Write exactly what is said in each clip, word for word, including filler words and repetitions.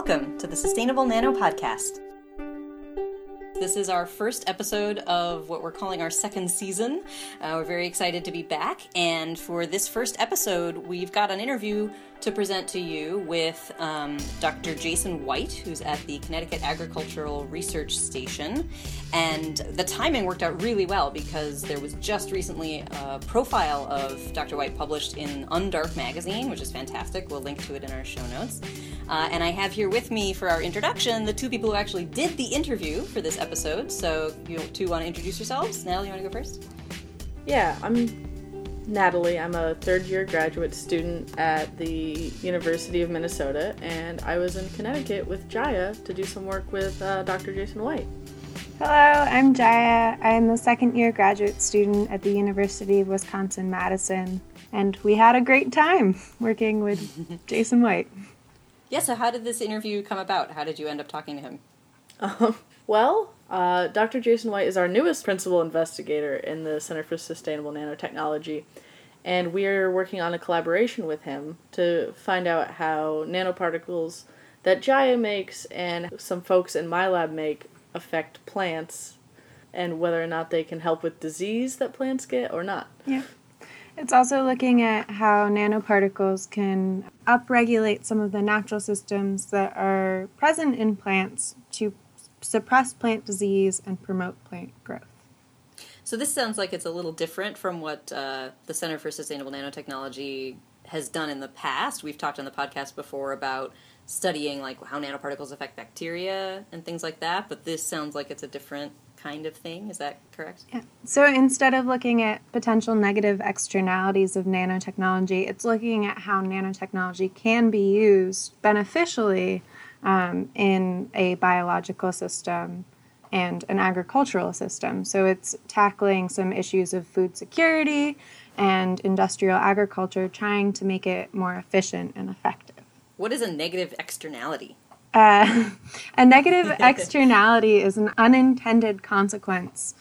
Welcome to the Sustainable Nano Podcast. This is our first episode of what we're calling our second season. Uh, we're very excited to be back, and for this first episode, we've got an interview to present to you with um, Doctor Jason White, who's at the Connecticut Agricultural Research Station. And the timing worked out really well because there was just recently a profile of Doctor White published in Undark magazine, which is fantastic. We'll link to it in our show notes. Uh, and I have here with me for our introduction the two people who actually did the interview for this episode. So you two want to introduce yourselves? Natalie, you want to go first? Yeah, I'm Natalie. I'm a third-year graduate student at the University of Minnesota, and I was in Connecticut with Jaya to do some work with uh, Doctor Jason White. Hello, I'm Jaya. I'm a second-year graduate student at the University of Wisconsin-Madison, and we had a great time working with Jason White. Yeah, so how did this interview come about? How did you end up talking to him? Um, well, uh, Doctor Jason White is our newest principal investigator in the Center for Sustainable Nanotechnology, and we're working on a collaboration with him to find out how nanoparticles that Jaya makes and some folks in my lab make affect plants, and whether or not they can help with disease that plants get or not. Yeah. It's also looking at how nanoparticles can upregulate some of the natural systems that are present in plants to suppress plant disease and promote plant growth. So this sounds like it's a little different from what uh, the Center for Sustainable Nanotechnology has done in the past. We've talked on the podcast before about studying like how nanoparticles affect bacteria and things like that, but this sounds like it's a different kind of thing. Is that correct? Yeah. So instead of looking at potential negative externalities of nanotechnology, it's looking at how nanotechnology can be used beneficially um, in a biological system and an agricultural system. So it's tackling some issues of food security and industrial agriculture, trying to make it more efficient and effective. What is a negative externality? Uh, a negative externality is an unintended consequence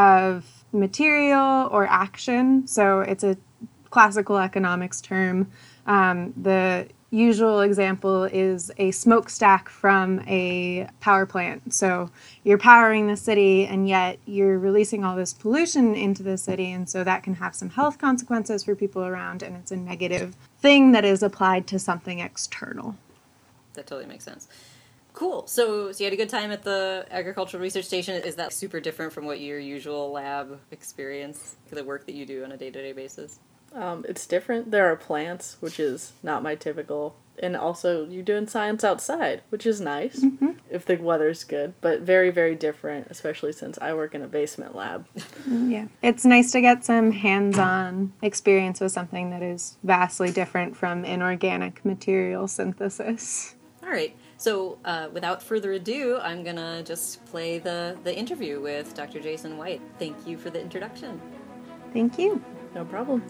of material or action. So it's a classical economics term. Um, the usual example is a smokestack from a power plant. So you're powering the city, and yet you're releasing all this pollution into the city, and so that can have some health consequences for people around, and it's a negative thing that is applied to something external. That totally makes sense. Cool. So, so you had a good time at the Agricultural Research Station. Is that super different from what your usual lab experience, the work that you do on a day-to-day basis? Um, it's different. There are plants, which is not my typical, and also you're doing science outside, which is nice mm-hmm. if the weather's good, but very, very different, especially since I work in a basement lab. Yeah. It's nice to get some hands-on experience with something that is vastly different from inorganic material synthesis. All right. So uh, without further ado, I'm going to just play the, the interview with Doctor Jason White. Thank you for the introduction. Thank you. No problem.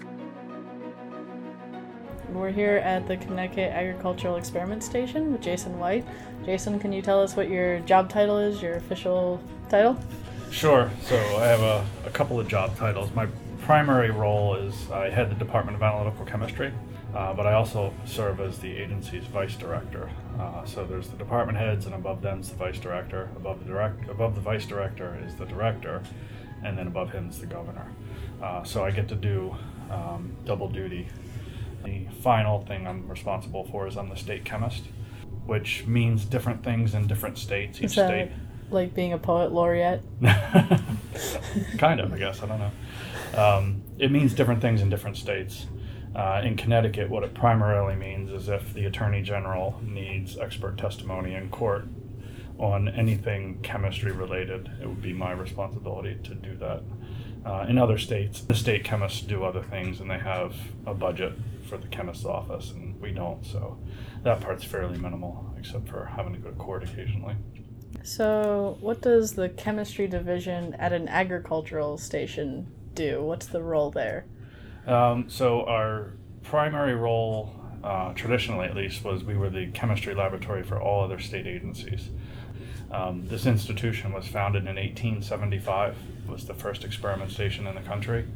We're here at the Connecticut Agricultural Experiment Station with Jason White. Jason, can you tell us what your job title is, your official title? Sure. So I have a, a couple of job titles. My primary role is I head the Department of Analytical Chemistry, uh, but I also serve as the agency's vice director. Uh, so there's the department heads, and above them's the vice director. Above the direct, above the vice director is the director, and then above him is the governor. Uh, so I get to do um, double duty. The final thing I'm responsible for is I'm the state chemist, which means different things in different states. Each is that state, like being a poet laureate? Kind of, I guess. I don't know. Um, it means different things in different states. Uh, in Connecticut, what it primarily means is if the Attorney General needs expert testimony in court on anything chemistry related, it would be my responsibility to do that. Uh, in other states, the state chemists do other things, and they have a budget for the chemist's office, and we don't, so that part's fairly minimal, except for having to go to court occasionally. So what does the chemistry division at an agricultural station do? What's the role there? Um, so our primary role, uh, traditionally at least, was we were the chemistry laboratory for all other state agencies. Um, this institution was founded in eighteen seventy-five. It was the first experiment station in the country.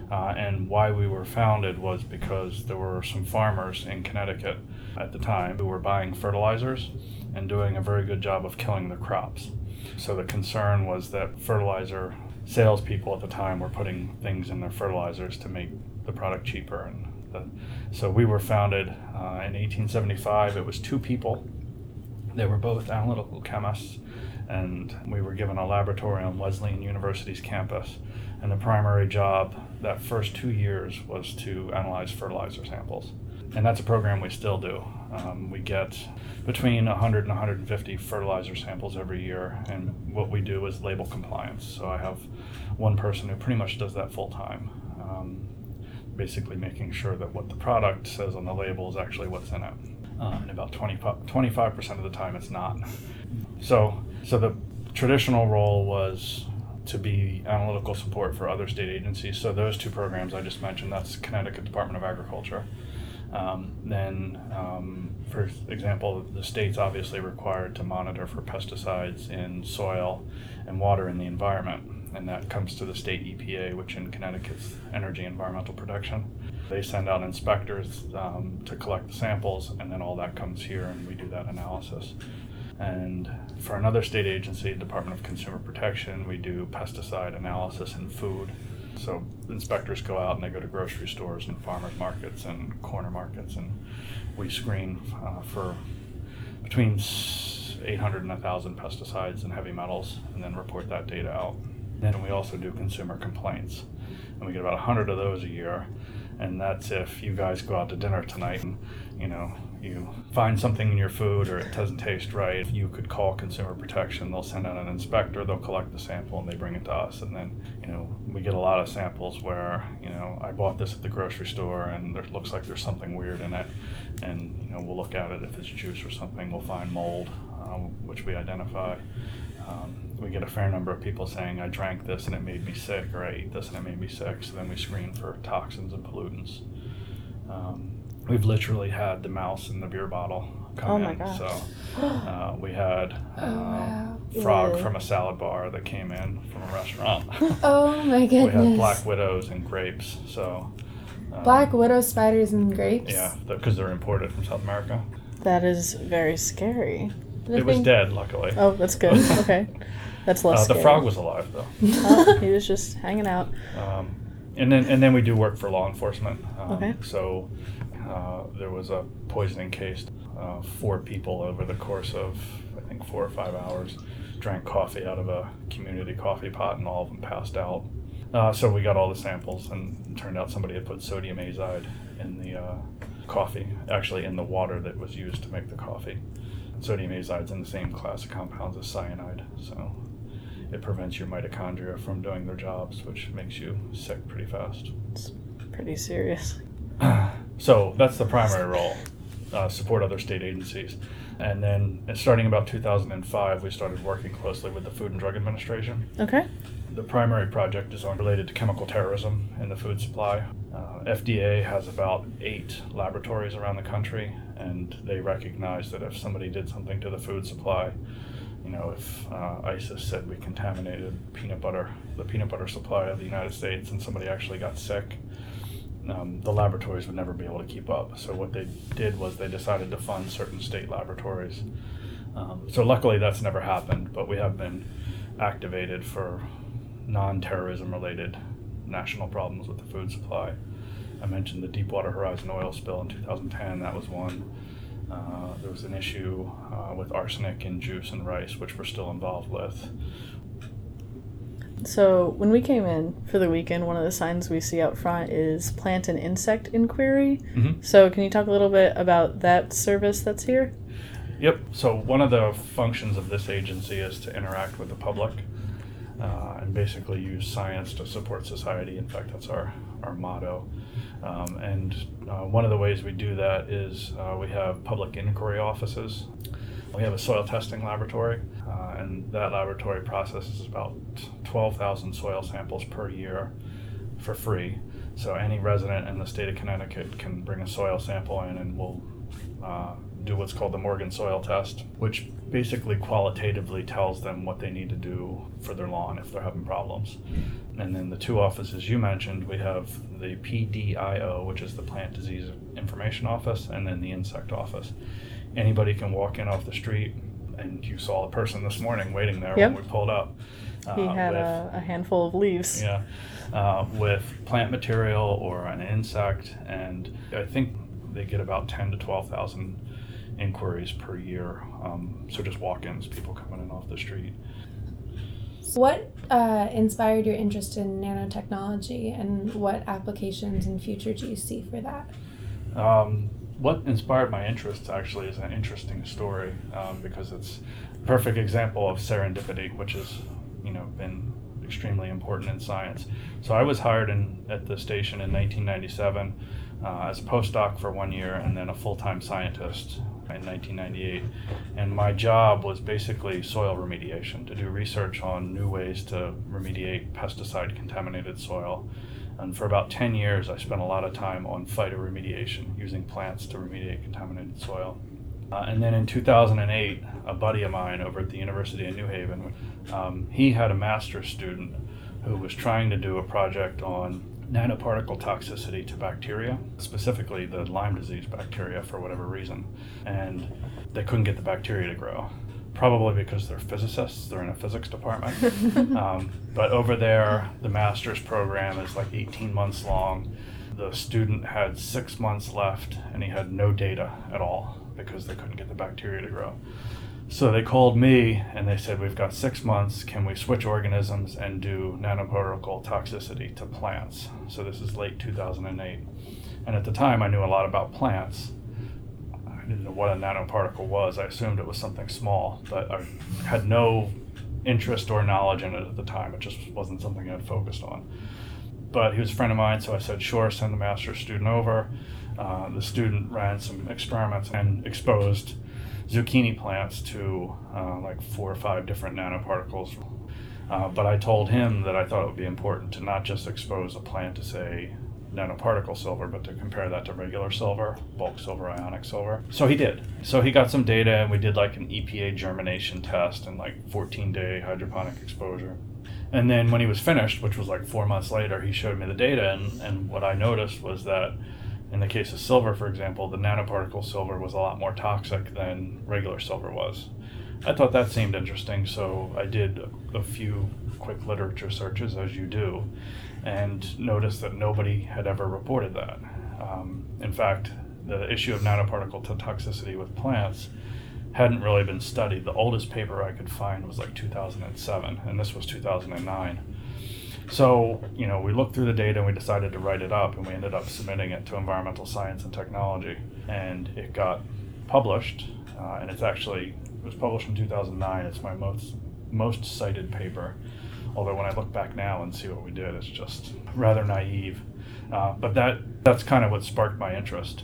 Uh, and why we were founded was because there were some farmers in Connecticut at the time who were buying fertilizers and doing a very good job of killing the crops. So the concern was that fertilizer salespeople at the time were putting things in their fertilizers to make the product cheaper. And the, so we were founded uh, in eighteen seventy-five. It was two people. They were both analytical chemists, and we were given a laboratory on Wesleyan University's campus. And the primary job that first two years was to analyze fertilizer samples. And that's a program we still do. Um, we get between one hundred and one hundred fifty fertilizer samples every year, and what we do is label compliance. So I have one person who pretty much does that full time, um, basically making sure that what the product says on the label is actually what's in it. Uh, and about twenty-five percent of the time it's not. So, so the traditional role was to be analytical support for other state agencies. So those two programs I just mentioned, that's Connecticut Department of Agriculture. Um, then, um, for example, the state's obviously required to monitor for pesticides in soil and water in the environment, and that comes to the state E P A, which in Connecticut's Energy Environmental Protection. They send out inspectors um, to collect the samples, and then all that comes here, and we do that analysis. And for another state agency, Department of Consumer Protection, we do pesticide analysis in food. So inspectors go out and they go to grocery stores and farmers markets and corner markets, and we screen uh, for between eight hundred and one thousand pesticides and heavy metals, and then report that data out. Then we also do consumer complaints, and we get about one hundred of those a year. And that's if you guys go out to dinner tonight and, you know, you find something in your food or it doesn't taste right, you could call Consumer Protection. They'll send out an inspector, they'll collect the sample, and they bring it to us. And then, you know, we get a lot of samples where, you know, I bought this at the grocery store and it looks like there's something weird in it. And, you know, we'll look at it. If it's juice or something, we'll find mold, um, which we identify. Um, we get a fair number of people saying, I drank this and it made me sick, or I ate this and it made me sick. So then we screen for toxins and pollutants. Um, we've literally had the mouse in the beer bottle come oh in. My gosh. So uh, we had uh, Oh, wow. frog Really? from a salad bar that came in from a restaurant. Oh my We goodness. had black widows and grapes. So um, Black widow spiders and grapes? yeah, because they're imported from South America. That is very scary. It was dead, luckily. Oh, that's good. Okay. That's less Uh, the scary. frog was alive, though. Oh, he was just hanging out. Um, and then and then we do work for law enforcement. Um, Okay. So uh, there was a poisoning case. Uh, four people over the course of, I think, four or five hours drank coffee out of a community coffee pot, and all of them passed out. Uh, so we got all the samples, and it turned out somebody had put sodium azide in the uh, coffee, actually in the water that was used to make the coffee. Sodium azide's in the same class of compounds as cyanide, so it prevents your mitochondria from doing their jobs, which makes you sick pretty fast. It's pretty serious. So that's the primary role, uh, support other state agencies. And then uh, starting about two thousand five, we started working closely with the Food and Drug Administration. Okay. The primary project is on related to chemical terrorism in the food supply. Uh, F D A has about eight laboratories around the country, and they recognize that if somebody did something to the food supply, you know, if uh, ISIS said we contaminated peanut butter, the peanut butter supply of the United States, and somebody actually got sick, um, the laboratories would never be able to keep up. So what they did was they decided to fund certain state laboratories. Um, so luckily that's never happened, but we have been activated for non-terrorism related national problems with the food supply. I mentioned the Deepwater Horizon oil spill in two thousand ten, that was one. Uh, there was an issue uh, with arsenic in juice and rice, which we're still involved with. So when we came in for the weekend, one of the signs we see out front is Plant and Insect Inquiry. Mm-hmm. So can you talk a little bit about that service that's here? Yep, so one of the functions of this agency is to interact with the public uh, and basically use science to support society. In fact, that's our, our motto. Um, and uh, one of the ways we do that is uh, we have public inquiry offices. We have a soil testing laboratory, uh, and that laboratory processes about twelve thousand soil samples per year for free. So any resident in the state of Connecticut can bring a soil sample in, and we'll uh, do what's called the Morgan soil test, which basically qualitatively tells them what they need to do for their lawn if they're having problems. And then the two offices you mentioned, we have the P D I O, which is the Plant Disease Information Office, and then the Insect Office. Anybody can walk in off the street, and you saw a person this morning waiting there Yep. when we pulled up. Uh, He had with, a, a handful of leaves. Yeah, uh, with plant material or an insect, and I think they get about ten to twelve thousand inquiries per year. Um, so just walk-ins, people coming in off the street. What uh, inspired your interest in nanotechnology, and what applications in future do you see for that? Um, what inspired my interest actually is an interesting story um, because it's a perfect example of serendipity, which has, you know, been extremely important in science. So I was hired in at the station in nineteen ninety-seven uh, as a postdoc for one year and then a full-time scientist in nineteen ninety-eight. And my job was basically soil remediation, to do research on new ways to remediate pesticide-contaminated soil. And for about ten years, I spent a lot of time on phytoremediation, using plants to remediate contaminated soil. Uh, and then in two thousand eight, a buddy of mine over at the University of New Haven, um, he had a master's student who was trying to do a project on nanoparticle toxicity to bacteria, specifically the Lyme disease bacteria for whatever reason. And they couldn't get the bacteria to grow. Probably because they're physicists, they're in a physics department. um, but over there, the master's program is like eighteen months long. The student had six months left and he had no data at all because they couldn't get the bacteria to grow. So they called me and they said, we've got six months, can we switch organisms and do nanoparticle toxicity to plants? So this is late two thousand eight. And at the time I knew a lot about plants. I didn't know what a nanoparticle was. I assumed it was something small, but I had no interest or knowledge in it at the time. It just wasn't something I'd focused on. But he was a friend of mine, so I said, sure, send the master's student over. Uh, the student ran some experiments and exposed zucchini plants to uh, like four or five different nanoparticles. Uh, but I told him that I thought it would be important to not just expose a plant to, say, nanoparticle silver, but to compare that to regular silver, bulk silver, ionic silver. So he did. So he got some data, and we did like an E P A germination test and like fourteen day hydroponic exposure. And then when he was finished, which was like four months later, he showed me the data, and, and what I noticed was that in the case of silver, for example, the nanoparticle silver was a lot more toxic than regular silver was. I thought that seemed interesting, so I did a, a few quick literature searches, as you do, and noticed that nobody had ever reported that. Um, in fact, the issue of nanoparticle to toxicity with plants hadn't really been studied. The oldest paper I could find was like two thousand seven, and this was two thousand nine. So, you know, we looked through the data and we decided to write it up, and we ended up submitting it to Environmental Science and Technology, and it got published, uh, and it's actually, it was published in two thousand nine. It's my most most cited paper, although when I look back now and see what we did, it's just rather naive. Uh, but that that's kind of what sparked my interest.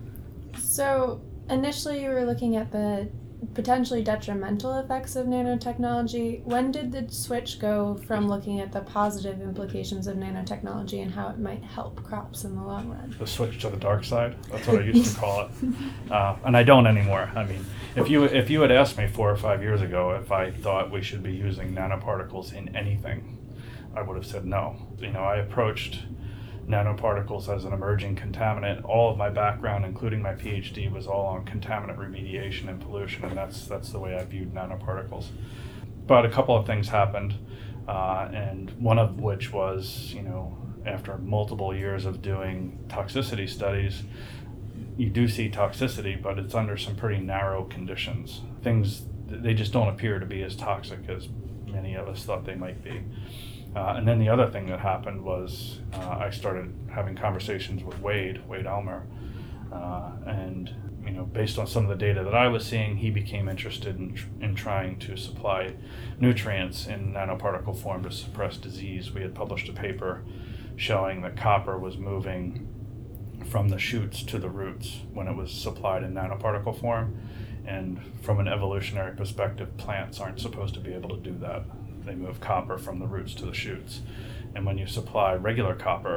So initially you were looking at the potentially detrimental effects of nanotechnology. When did the switch go from looking at the positive implications of nanotechnology and how it might help crops in the long run? The switch to the dark side, that's what I used to call it. Uh, and I don't anymore. I mean, if you if you had asked me four or five years ago if I thought we should be using nanoparticles in anything, I would have said no. You know, I approached nanoparticles as an emerging contaminant. All of my background, including my PhD, was all on contaminant remediation and pollution, and that's that's the way I viewed nanoparticles. But a couple of things happened, uh, and one of which was, you know, after multiple years of doing toxicity studies, you do see toxicity, but it's under some pretty narrow conditions. Things, they just don't appear to be as toxic as many of us thought they might be. Uh, and then the other thing that happened was uh, I started having conversations with Wade, Wade Elmer, uh, and you know, based on some of the data that I was seeing, he became interested in, tr- in trying to supply nutrients in nanoparticle form to suppress disease. We had published a paper showing that copper was moving from the shoots to the roots when it was supplied in nanoparticle form, and from an evolutionary perspective, plants aren't supposed to be able to do that. They move copper from the roots to the shoots. And when you supply regular copper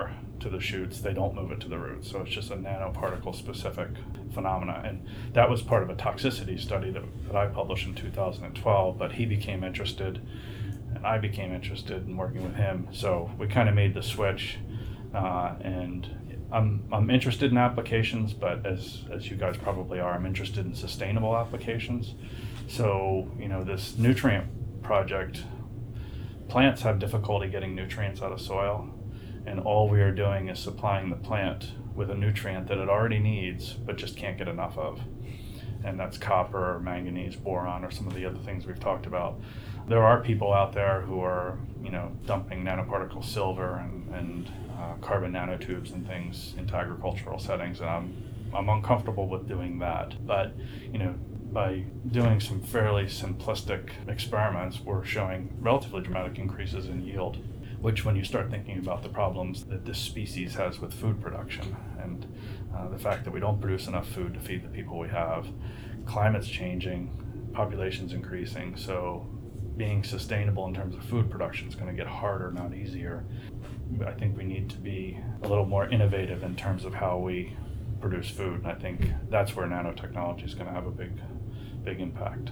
to the shoots, they don't move it to the roots. So it's just a nanoparticle specific phenomena. And that was part of a toxicity study that, that I published in two thousand twelve, but he became interested and I became interested in working with him. So we kind of made the switch, uh, and I'm I'm interested in applications, but as as you guys probably are, I'm interested in sustainable applications. So, you know, this nutrient project, plants have difficulty getting nutrients out of soil, and all we are doing is supplying the plant with a nutrient that it already needs but just can't get enough of. And that's copper or manganese, boron, or some of the other things we've talked about. There are people out there who are, you know, dumping nanoparticle silver and, and uh, carbon nanotubes and things into agricultural settings, and I'm I'm uncomfortable with doing that. But, you know, by doing some fairly simplistic experiments, we're showing relatively dramatic increases in yield, which when you start thinking about the problems that this species has with food production and uh, the fact that we don't produce enough food to feed the people we have, climate's changing, population's increasing, so being sustainable in terms of food production is going to get harder, not easier. I think we need to be a little more innovative in terms of how we produce food, and I think that's where nanotechnology is going to have a big, big impact.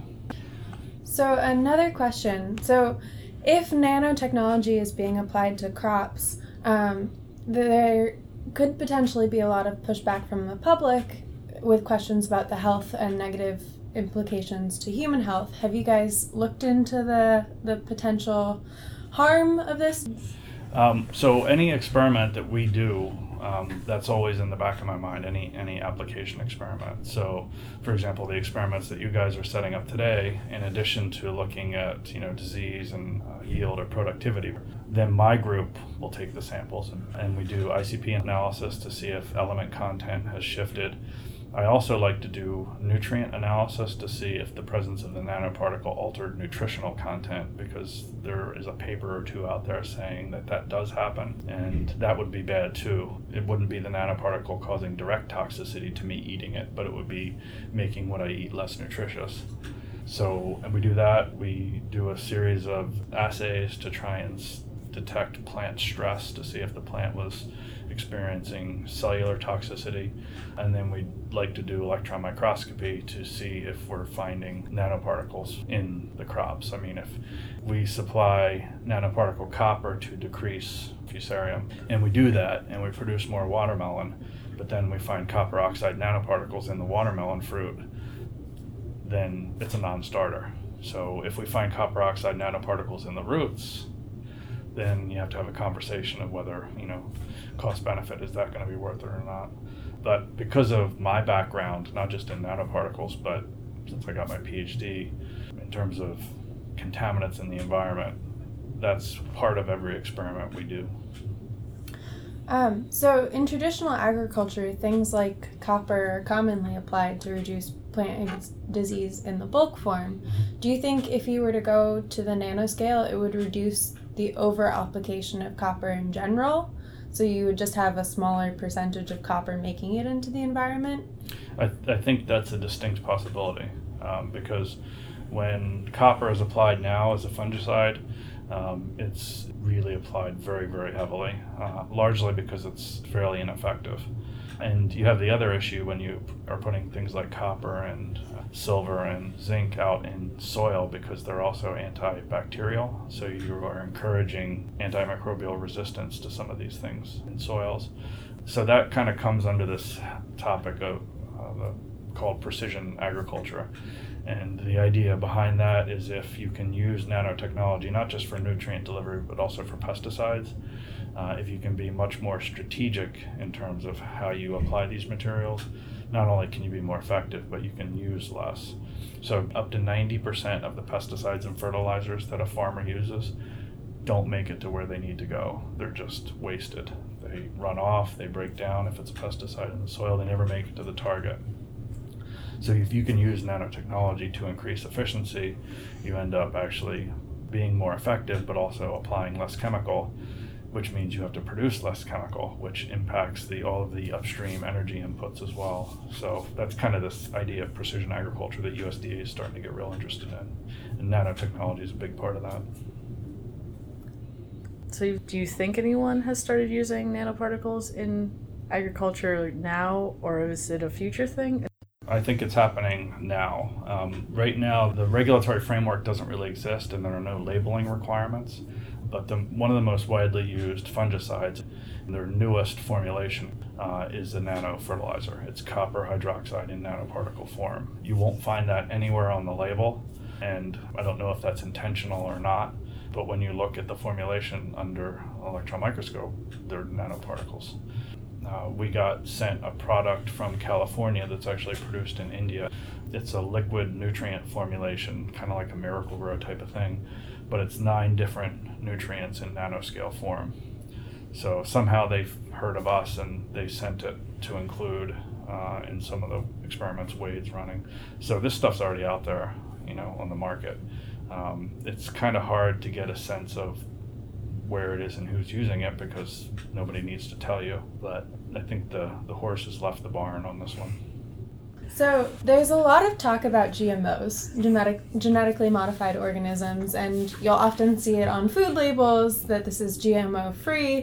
So another question. So if nanotechnology is being applied to crops, um, there could potentially be a lot of pushback from the public with questions about the health and negative implications to human health. Have you guys looked into the, the potential harm of this? Um, so any experiment that we do, um, that's always in the back of my mind, any any application experiment. So, for example, the experiments that you guys are setting up today, in addition to looking at, you know, disease and uh, yield or productivity, then my group will take the samples and, and we do I C P analysis to see if element content has shifted. I also like to do nutrient analysis to see if the presence of the nanoparticle altered nutritional content, because there is a paper or two out there saying that that does happen, and that would be bad too. It wouldn't be the nanoparticle causing direct toxicity to me eating it, but it would be making what I eat less nutritious. So, and we do that. We do a series of assays to try and s- detect plant stress to see if the plant was experiencing cellular toxicity, and then we like to do electron microscopy to see if we're finding nanoparticles in the crops. I mean, if we supply nanoparticle copper to decrease fusarium, and we do that and we produce more watermelon, but then we find copper oxide nanoparticles in the watermelon fruit, then it's a non-starter. So if we find copper oxide nanoparticles in the roots, then you have to have a conversation of whether, you know, cost benefit, is that going to be worth it or not. But because of my background, not just in nanoparticles, but since I got my PhD, in terms of contaminants in the environment, that's part of every experiment we do. Um, so in traditional agriculture, things like copper are commonly applied to reduce plant disease in the bulk form. Do you think if you were to go to the nanoscale, it would reduce the over-application of copper in general? So you would just have a smaller percentage of copper making it into the environment? I, th- I think that's a distinct possibility, um, because when copper is applied now as a fungicide, um, it's really applied very, very heavily, uh, largely because it's fairly ineffective. And you have the other issue when you are putting things like copper and uh, silver and zinc out in soil, because they're also antibacterial. So you are encouraging antimicrobial resistance to some of these things in soils. So that kind of comes under this topic of uh, the, called precision agriculture. And the idea behind that is if you can use nanotechnology, not just for nutrient delivery, but also for pesticides, uh, if you can be much more strategic in terms of how you apply these materials, not only can you be more effective, but you can use less. So up to ninety percent of the pesticides and fertilizers that a farmer uses don't make it to where they need to go. They're just wasted. They run off, they break down. If it's a pesticide in the soil, they never make it to the target. So if you can use nanotechnology to increase efficiency, you end up actually being more effective, but also applying less chemical, which means you have to produce less chemical, which impacts the all of the upstream energy inputs as well. So that's kind of this idea of precision agriculture that U S D A is starting to get real interested in. And nanotechnology is a big part of that. So do you think anyone has started using nanoparticles in agriculture now, or is it a future thing? I think it's happening now. Um, right now, the regulatory framework doesn't really exist, and there are no labeling requirements. But the, one of the most widely used fungicides, their newest formulation, uh, is the nano fertilizer. It's copper hydroxide in nanoparticle form. You won't find that anywhere on the label, and I don't know if that's intentional or not, but when you look at the formulation under electron microscope, they're nanoparticles. Uh, we got sent a product from California that's actually produced in India. It's a liquid nutrient formulation, kind of like a Miracle-Gro type of thing, but it's nine different nutrients in nanoscale form. So somehow they've heard of us and they sent it to include uh, in some of the experiments Wade's running. So this stuff's already out there, you know, on the market. Um, it's kind of hard to get a sense of where it is and who's using it because nobody needs to tell you, but I think the, the horse has left the barn on this one. So there's a lot of talk about G M Os, genetic, genetically modified organisms, and you'll often see it on food labels that this is G M O free.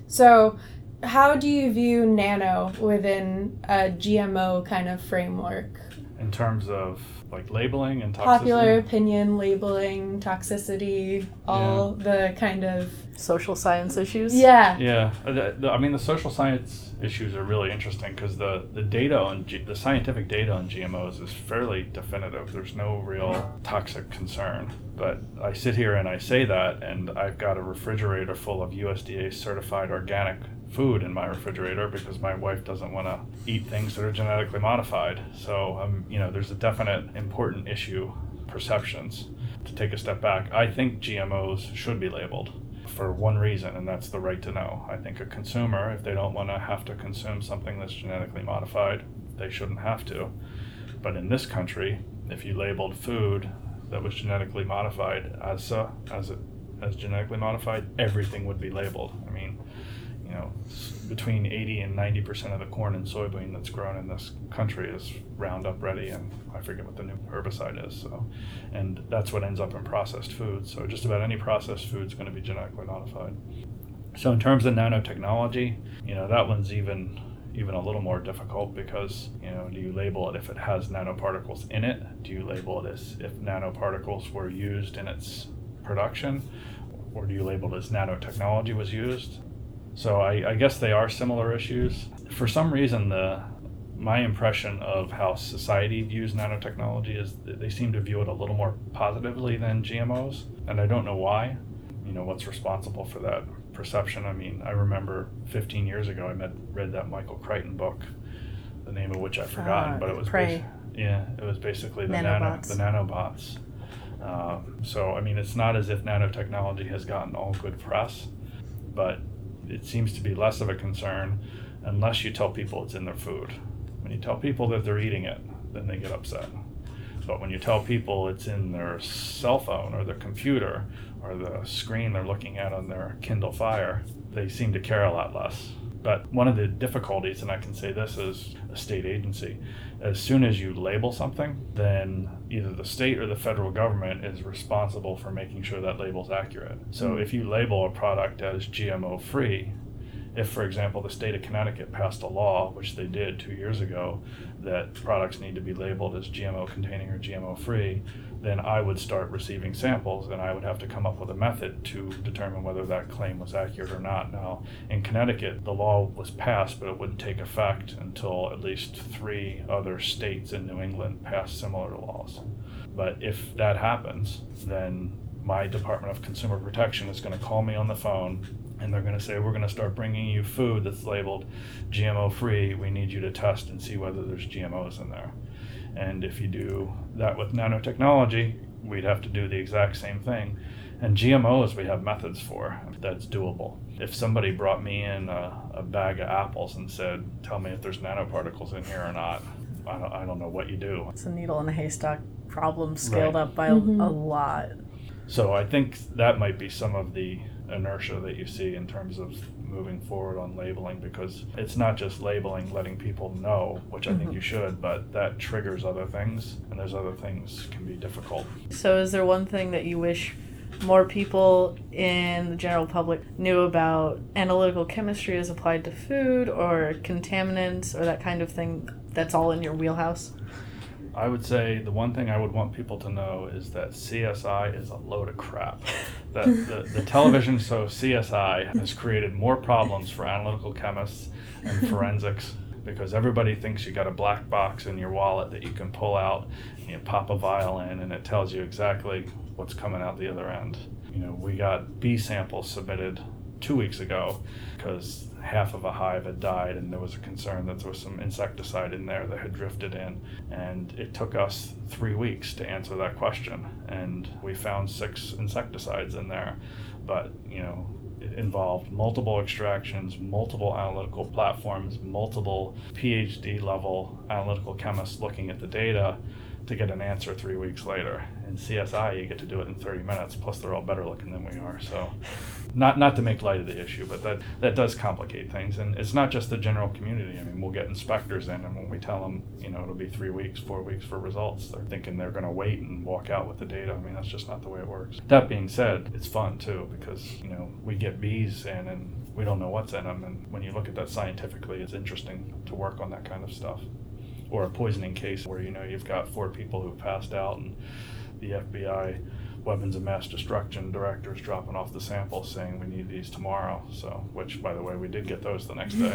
So how do you view nano within a G M O kind of framework? In terms of like labeling and toxicity? Popular opinion, labeling, toxicity, all Yeah. the kind of... Social science issues? Yeah. Yeah, the, the, I mean the social science issues are really interesting because the, the data on G, the scientific data on G M Os is fairly definitive. There's no real toxic concern. But I sit here and I say that, and I've got a refrigerator full of U S D A certified organic food in my refrigerator because my wife doesn't want to eat things that are genetically modified. So um, you know, there's a definite important issue, perceptions. To take a step back, I think G M Os should be labeled for one reason, and that's the right to know. I think a consumer, if they don't want to have to consume something that's genetically modified, they shouldn't have to. But in this country, if you labeled food that was genetically modified as uh, as it, as genetically modified, everything would be labeled. I mean, you know, between eighty and ninety percent of the corn and soybean that's grown in this country is Roundup Ready, and I forget what the new herbicide is. So, and that's what ends up in processed food. So just about any processed food is going to be genetically modified. So in terms of nanotechnology, you know, that one's even even a little more difficult because, you know, do you label it if it has nanoparticles in it? Do you label it as if nanoparticles were used in its production? Or do you label it as nanotechnology was used? So I, I guess they are similar issues. For some reason, the my impression of how society views nanotechnology is that they seem to view it a little more positively than G M Os, and I don't know why. You know, what's responsible for that perception? I mean, I remember fifteen years ago I met, read that Michael Crichton book, the name of which I've forgotten, uh, but it was Prey. basi- yeah, it was basically the Nanobots. nano the nanobots. Um, so I mean, it's not as if nanotechnology has gotten all good press, but it seems to be less of a concern unless you tell people it's in their food. When you tell people that they're eating it, then they get upset. But when you tell people it's in their cell phone or their computer or the screen they're looking at on their Kindle Fire, they seem to care a lot less. But one of the difficulties, and I can say this as a state agency, as soon as you label something, then either the state or the federal government is responsible for making sure that label's accurate. So mm-hmm. if you label a product as G M O free, if, for example, the state of Connecticut passed a law, which they did two years ago, that products need to be labeled as G M O containing or G M O free, then I would start receiving samples and I would have to come up with a method to determine whether that claim was accurate or not. Now, in Connecticut, the law was passed, but it wouldn't take effect until at least three other states in New England passed similar laws. But if that happens, then my Department of Consumer Protection is going to call me on the phone and they're going to say, we're going to start bringing you food that's labeled G M O free. We need you to test and see whether there's G M Os in there. And if you do that with nanotechnology, we'd have to do the exact same thing. And G M Os we have methods for that's doable. If somebody brought me in a, a bag of apples and said, tell me if there's nanoparticles in here or not, I don't, I don't know what you do. It's a needle in a haystack problem scaled Right. up by Mm-hmm. a lot. So I think that might be some of the inertia that you see in terms of moving forward on labeling, because it's not just labeling, letting people know, which I Mm-hmm. think you should, but that triggers other things, and those other things can be difficult. So is there one thing that you wish more people in the general public knew about analytical chemistry as applied to food or contaminants or that kind of thing, that's all in your wheelhouse? I would say the one thing I would want people to know is that C S I is a load of crap. That the, the television show C S I has created more problems for analytical chemists and forensics because everybody thinks you got a black box in your wallet that you can pull out and you pop a vial in and it tells you exactly what's coming out the other end. You know, we got bee samples submitted two weeks ago because half of a hive had died and there was a concern that there was some insecticide in there that had drifted in, and it took us three weeks to answer that question, and we found six insecticides in there, but you know it involved multiple extractions, multiple analytical platforms, multiple PhD level analytical chemists looking at the data to get an answer three weeks later. In C S I, you get to do it in thirty minutes, plus they're all better looking than we are. So not not to make light of the issue, but that, that does complicate things. And it's not just the general community. I mean, we'll get inspectors in, and when we tell them, you know, it'll be three weeks, four weeks for results, they're thinking they're going to wait and walk out with the data. I mean, that's just not the way it works. That being said, it's fun, too, because, you know, we get bees in, and we don't know what's in them. And when you look at that scientifically, it's interesting to work on that kind of stuff. Or a poisoning case where, you know, you've got four people who passed out and the F B I weapons of mass destruction director is dropping off the samples saying we need these tomorrow. So, which, by the way, we did get those the next day.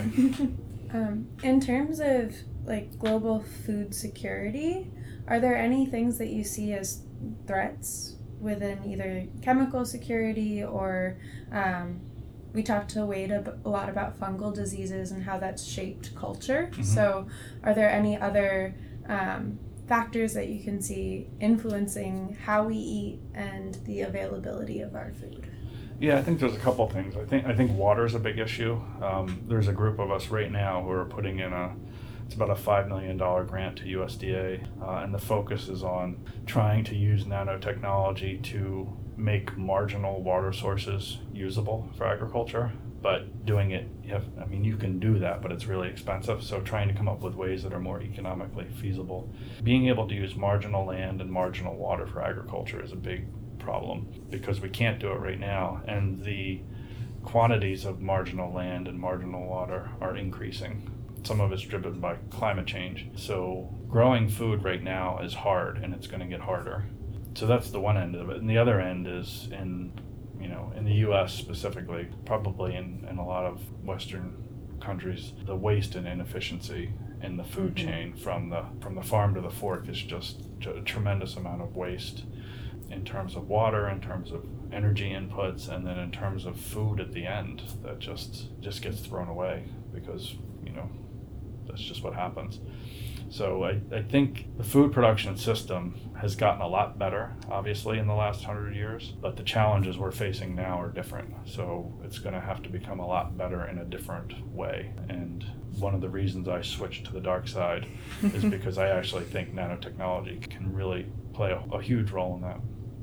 um, in terms of like global food security, are there any things that you see as threats within either chemical security or um, we talked to Wade a, a lot about fungal diseases and how that's shaped culture. Mm-hmm. So are there any other um, factors that you can see influencing how we eat and the availability of our food? Yeah, I think there's a couple things. I think I think water is a big issue. Um, there's a group of us right now who are putting in a, it's about a five million dollars grant to U S D A, uh, and the focus is on trying to use nanotechnology to make marginal water sources usable for agriculture, but doing it, you have, I mean, you can do that, but it's really expensive. So trying to come up with ways that are more economically feasible. Being able to use marginal land and marginal water for agriculture is a big problem because we can't do it right now. And the quantities of marginal land and marginal water are increasing. Some of it's driven by climate change. So growing food right now is hard, and it's going to get harder. So that's the one end of it. And the other end is in, you know, in the U S specifically, probably in, in a lot of Western countries, the waste and inefficiency in the food mm-hmm. chain from the from the farm to the fork is just a tremendous amount of waste in terms of water, in terms of energy inputs, and then in terms of food at the end that just just gets thrown away because, you know, that's just what happens. So I, I think the food production system has gotten a lot better, obviously, in the last hundred years, but the challenges we're facing now are different. So it's going to have to become a lot better in a different way. And one of the reasons I switched to the dark side is because I actually think nanotechnology can really play a, a huge role in that.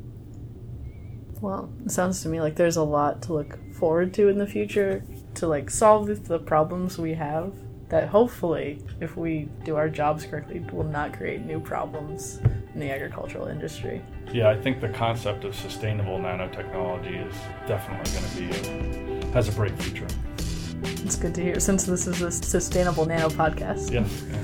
Well, it sounds to me like there's a lot to look forward to in the future to like solve the problems we have that hopefully, if we do our jobs correctly, will not create new problems in the agricultural industry. Yeah, I think the concept of sustainable nanotechnology is definitely going to be, has a bright future. It's good to hear, since this is a Sustainable Nano podcast. Yeah. yeah.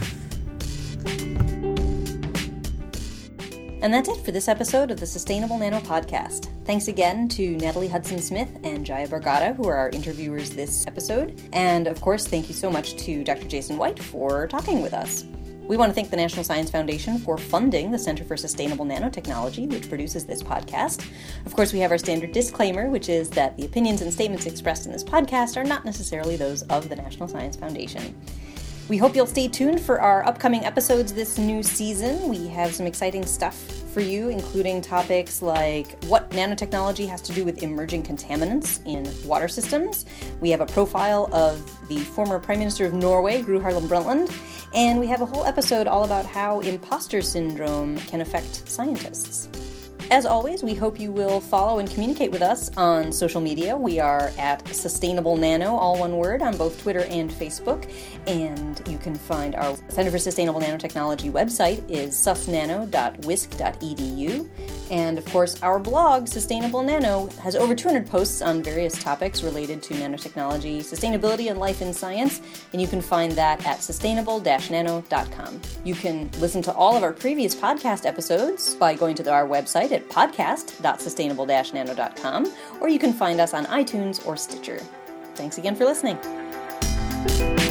And that's it for this episode of the Sustainable Nano Podcast. Thanks again to Natalie Hudson-Smith and Jaya Bargata, who are our interviewers this episode. And of course, thank you so much to Doctor Jason White for talking with us. We want to thank the National Science Foundation for funding the Center for Sustainable Nanotechnology, which produces this podcast. Of course, we have our standard disclaimer, which is that the opinions and statements expressed in this podcast are not necessarily those of the National Science Foundation. We hope you'll stay tuned for our upcoming episodes this new season. We have some exciting stuff for you, including topics like what nanotechnology has to do with emerging contaminants in water systems. We have a profile of the former Prime Minister of Norway, Gro Harlem Brundtland, and we have a whole episode all about how imposter syndrome can affect scientists. As always, we hope you will follow and communicate with us on social media. We are at Sustainable Nano, all one word, on both Twitter and Facebook. And you can find our Center for Sustainable Nanotechnology website is susnano dot wisc dot e d u. And of course, our blog, Sustainable Nano, has over two hundred posts on various topics related to nanotechnology, sustainability, and life in science. And you can find that at sustainable dash nano dot com. You can listen to all of our previous podcast episodes by going to our website at podcast dot sustainable dash nano dot com, or you can find us on iTunes or Stitcher. Thanks again for listening.